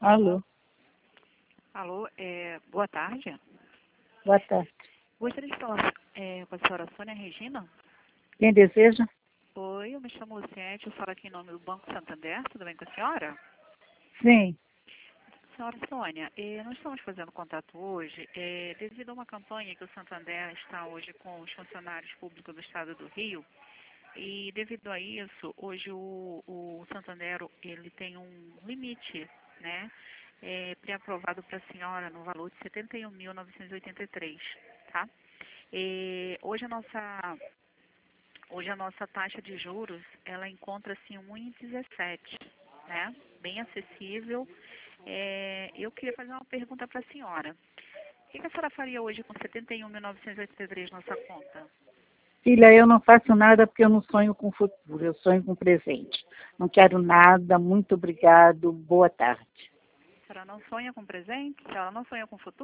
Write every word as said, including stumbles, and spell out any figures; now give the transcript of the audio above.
Alô, Alô, é, boa tarde. boa tarde. Gostaria de falar é, com a senhora Sônia Regina. Quem deseja? Oi, eu me chamo Luciete, eu falo aqui em nome do Banco Santander, tudo bem com a senhora? Sim. Senhora Sônia, eh, nós estamos fazendo contato hoje eh, devido a uma campanha que o Santander está hoje com os funcionários públicos do Estado do Rio. E devido a isso, hoje o, o Santander ele tem um limite, né, é, pré-aprovado para a senhora no valor de setenta e um mil novecentos e oitenta e três, tá? E hoje a nossa hoje a nossa taxa de juros ela encontra-se em um vírgula dezessete, né? Bem acessível. É, eu queria fazer uma pergunta para a senhora. O que que a senhora faria hoje com setenta e um mil novecentos e oitenta e três na sua conta? Filha, eu não faço nada porque eu não sonho com o futuro, eu sonho com o presente. Não quero nada, muito obrigado, boa tarde. A senhora não sonha com presente? Se ela não sonha com futuro?